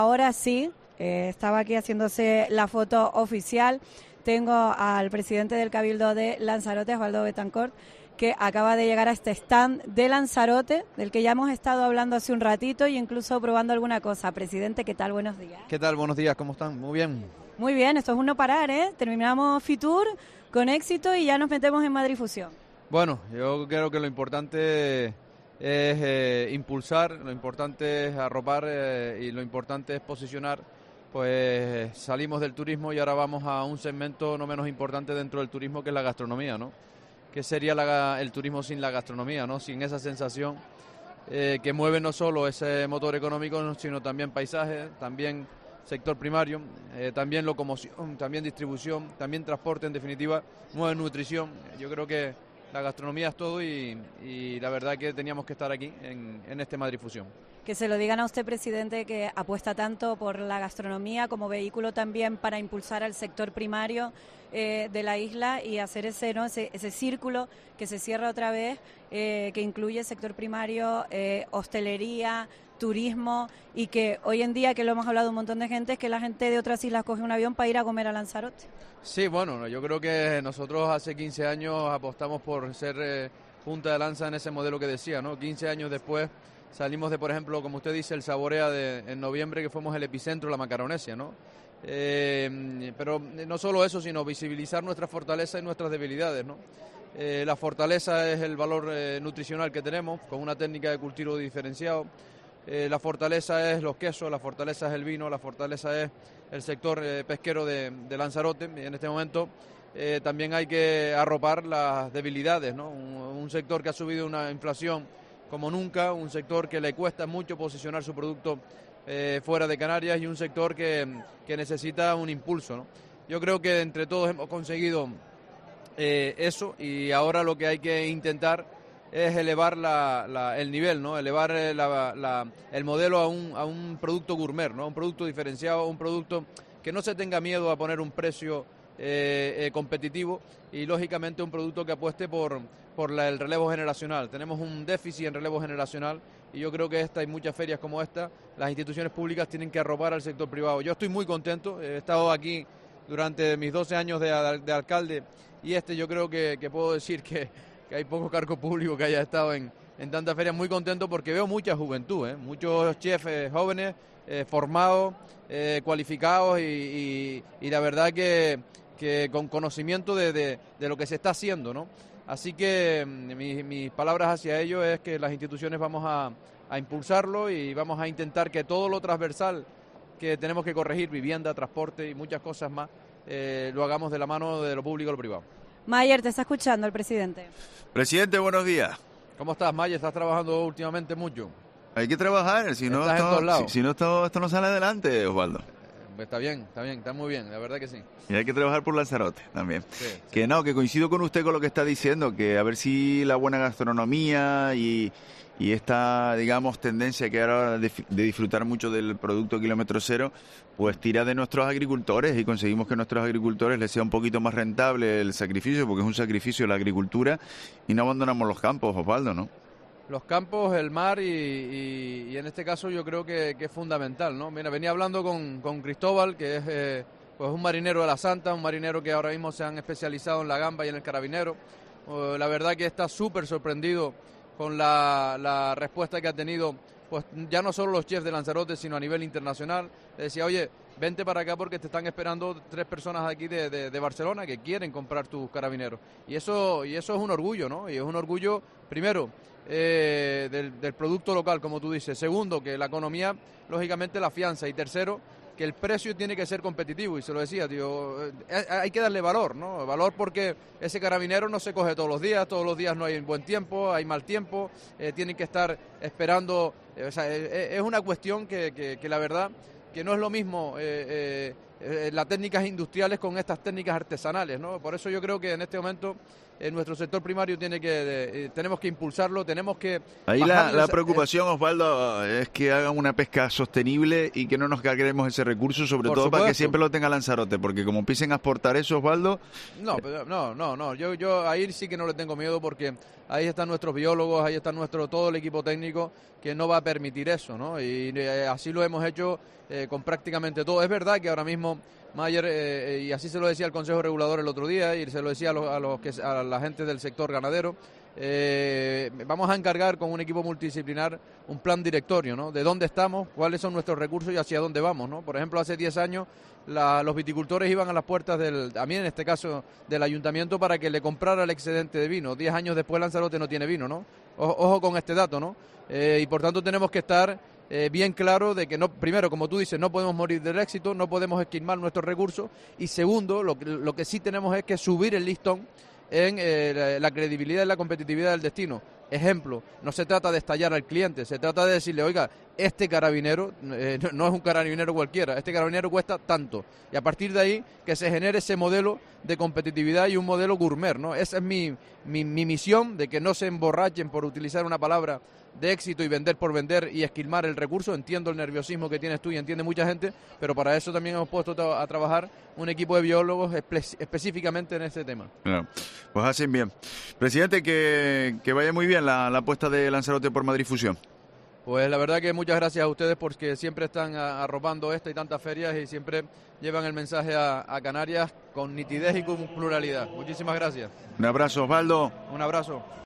Ahora sí, estaba aquí haciéndose la foto oficial. Tengo al presidente del Cabildo de Lanzarote, Osvaldo Betancourt, que acaba de llegar a este stand de Lanzarote, del que ya hemos estado hablando hace un ratito y incluso probando alguna cosa. Presidente, ¿qué tal? Buenos días. ¿Qué tal? Buenos días, ¿cómo están? Muy bien. Muy bien, esto es un no parar, ¿eh? Terminamos Fitur con éxito y ya nos metemos en Madrid Fusión. Bueno, yo creo que lo importante es impulsar, lo importante es arropar y lo importante es posicionar. Pues salimos del turismo y ahora vamos a un segmento no menos importante dentro del turismo, que es la gastronomía, ¿no? ¿Qué sería el turismo sin la gastronomía, ¿no? Sin esa sensación que mueve no solo ese motor económico, sino también paisaje, también sector primario, también locomoción, también distribución, también transporte, en definitiva, mueve nutrición. Yo creo que la gastronomía es todo y la verdad que teníamos que estar aquí en este Madrid Fusión. Que se lo digan a usted, presidente, que apuesta tanto por la gastronomía como vehículo también para impulsar al sector primario de la isla y hacer ese círculo que se cierra otra vez, que incluye sector primario, hostelería, turismo, y que hoy en día, que lo hemos hablado un montón de gente, es que la gente de otras islas coge un avión para ir a comer a Lanzarote. Sí, bueno, yo creo que nosotros hace 15 años apostamos por ser punta de lanza en ese modelo que decía, ¿no? 15 años después salimos de, por ejemplo, como usted dice, el Saborea en noviembre, que fuimos el epicentro de la Macaronesia, ¿no? Pero no solo eso, sino visibilizar nuestras fortalezas y nuestras debilidades, ¿no? La fortaleza es el valor nutricional que tenemos, con una técnica de cultivo diferenciado. La fortaleza es los quesos, la fortaleza es el vino, la fortaleza es el sector pesquero de Lanzarote. Y en este momento también hay que arropar las debilidades, ¿no? Un sector que ha subido una inflación como nunca, un sector que le cuesta mucho posicionar su producto fuera de Canarias y un sector que necesita un impulso, ¿no? Yo creo que entre todos hemos conseguido eso y ahora lo que hay que intentar es elevar el nivel, ¿no? Elevar el modelo a un producto gourmet, ¿no? Un producto diferenciado, un producto que no se tenga miedo a poner un precio competitivo y lógicamente un producto que apueste por el relevo generacional. Tenemos un déficit en relevo generacional y yo creo que esta y muchas ferias como esta, las instituciones públicas tienen que arropar al sector privado. Yo estoy muy contento, he estado aquí durante mis 12 años de alcalde y yo creo que puedo decir que hay poco cargo público que haya estado en tantas ferias. Muy contento porque veo mucha juventud, muchos chefs jóvenes, formados, cualificados y la verdad que con conocimiento de lo que se está haciendo, ¿no? Así que mis palabras hacia ellos es que las instituciones vamos a impulsarlo y vamos a intentar que todo lo transversal que tenemos que corregir, vivienda, transporte y muchas cosas más, lo hagamos de la mano de lo público y lo privado. Mayer, te está escuchando el presidente. Presidente, buenos días. ¿Cómo estás, Mayer? ¿Estás trabajando últimamente mucho? Hay que trabajar, si no esto no sale adelante, Osvaldo. Está bien, está muy bien, la verdad que sí. Y hay que trabajar por Lanzarote también. Sí. Que coincido con usted con lo que está diciendo, que a ver si la buena gastronomía y esta, digamos, tendencia que ahora de disfrutar mucho del producto kilómetro cero, pues tira de nuestros agricultores y conseguimos que a nuestros agricultores les sea un poquito más rentable el sacrificio, porque es un sacrificio la agricultura, y no abandonamos los campos, Osvaldo, ¿no? Los campos, el mar y en este caso yo creo que es fundamental, ¿no? Mira, venía hablando con Cristóbal, que es pues un marinero de la Santa, un marinero que ahora mismo se han especializado en la gamba y en el carabinero. La verdad que está súper sorprendido con la respuesta que ha tenido, pues ya no solo los chefs de Lanzarote, sino a nivel internacional. Le decía, oye, vente para acá porque te están esperando 3 personas aquí de Barcelona que quieren comprar tus carabineros. Y eso es un orgullo, ¿no? Y es un orgullo, primero, del producto local, como tú dices. Segundo, que la economía, lógicamente, la afianza. Y tercero, que el precio tiene que ser competitivo. Y se lo decía, tío, hay que darle valor, ¿no? Valor porque ese carabinero no se coge todos los días no hay buen tiempo, hay mal tiempo, tienen que estar esperando. O sea, es una cuestión que la verdad que no es lo mismo las técnicas industriales con estas técnicas artesanales, ¿no? Por eso yo creo que en este momento nuestro sector primario tenemos que impulsarlo, tenemos que... Ahí la preocupación, Osvaldo, es que hagan una pesca sostenible y que no nos carguemos ese recurso, sobre todo para que siempre lo tenga Lanzarote, porque como empiecen a exportar eso, Osvaldo... No, yo ahí sí que no le tengo miedo, porque ahí están nuestros biólogos, ahí está todo el equipo técnico que no va a permitir eso, ¿no? Y así lo hemos hecho con prácticamente todo. Es verdad que ahora mismo Mayer, y así se lo decía al Consejo Regulador el otro día, y se lo decía a la gente del sector ganadero, vamos a encargar con un equipo multidisciplinar un plan directorio, ¿no? De dónde estamos, cuáles son nuestros recursos y hacia dónde vamos, ¿no? Por ejemplo, hace 10 años los viticultores iban a las puertas también en este caso del ayuntamiento, para que le comprara el excedente de vino. 10 años después Lanzarote no tiene vino, ¿no? Ojo con este dato, ¿no? Y por tanto tenemos que estar bien claro de que, no, primero, como tú dices, no podemos morir del éxito, no podemos esquilmar nuestros recursos, y segundo, lo que sí tenemos es que subir el listón en la credibilidad y la competitividad del destino. Ejemplo, no se trata de estallar al cliente, se trata de decirle, oiga, este carabinero no es un carabinero cualquiera, este carabinero cuesta tanto, y a partir de ahí que se genere ese modelo de competitividad y un modelo gourmet, ¿no? Esa es mi misión, de que no se emborrachen, por utilizar una palabra, de éxito y vender por vender y esquilmar el recurso. Entiendo el nerviosismo que tienes tú y entiende mucha gente, pero para eso también hemos puesto a trabajar un equipo de biólogos específicamente en este tema. Bueno, pues hacen bien. Presidente, que vaya muy bien la apuesta de Lanzarote por Madrid Fusión. Pues la verdad que muchas gracias a ustedes, porque siempre están arropando esta y tantas ferias, y siempre llevan el mensaje a Canarias con nitidez y con pluralidad. Muchísimas gracias. Un abrazo, Osvaldo. Un abrazo.